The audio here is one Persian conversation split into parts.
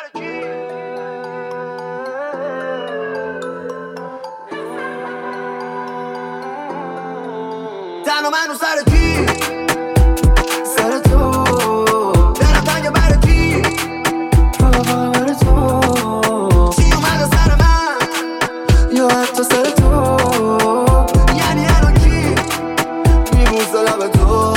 تنها منو سر کی؟ سر تو. دلم تنگه برای کی؟ فقط برای تو. چی اومده سر من؟ یا حتی سر تو. یعنی الان کی میبوسه لب تو؟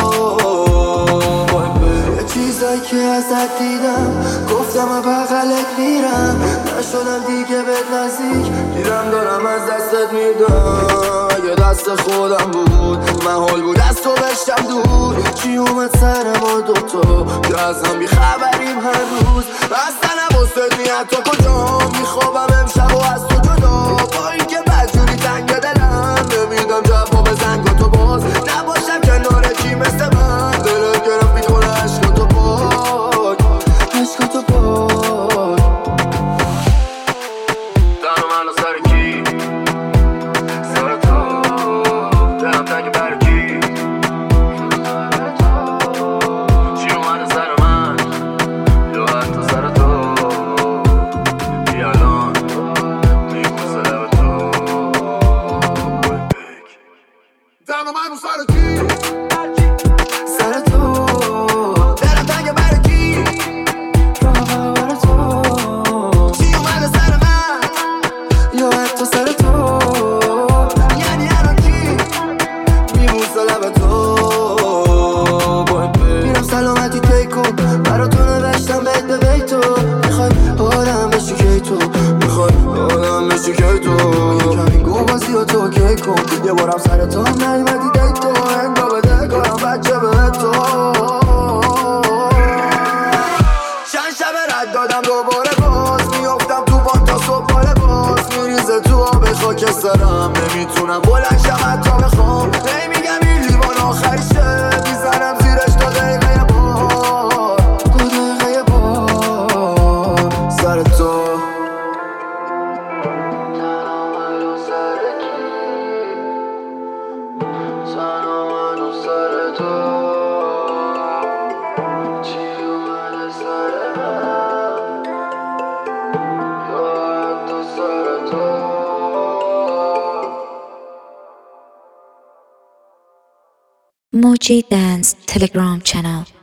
یه چیزایی که ازت دیدم گفتم بغلت میرم، نشدم دیگه بهت نزدیک، گیرم دارم از دستت میدم. یه دست خودم بود، من حال بود از تو بشتم دور. چی اومد سر ما دوتا که از هم بیخبریم هر روز؟ اصلا نباست نیت تو کجا میخوابم امشب و از تو جدا. با این که بدجوری تنگ دلم نمیدم جواب زنگ تو باز نباشم کنار کی مثل من. دلت گرم میکنه عشقاتو پاک، عشقاتو پاک. تنها منو سر کی؟ سر تو. دلم تنگه برای کی؟ چی اومده سر من یا حتی سر تو؟ بیا الان میبوسه لب تو. تنها منو سر کی؟ سر تو. دلم تنگه برای کی؟ فقط برای تو. چی اومده سر من یا حتی سر تو؟ یعنی الان کی میبوسه لب تو؟ میرم سلامتی تیکون برا تو نوشتم بهت به بیتو. میخوای آدم بشی که تو، میخوای آدم بشی که تو. کمی گو بازی و تو که کن یه بارم سر تو هم نیمدی دیتو. انگا بده کنم بچه به تو. چند شب رد دادم دوباره باز میافتم تو بان تا صبح بال باز. میریزه تو آب خاکسترم نمیتونم بلند شم حتی بخوام. نمیگم این لیوان آخریشه میزنم زیرش تا دقیقه بار، تا دقیقه بار. سر تو. تنها منو سر کی؟ تنها منو سر تو. چی اومده سر من یا حتی سر تو؟ Moji Dance Telegram channel.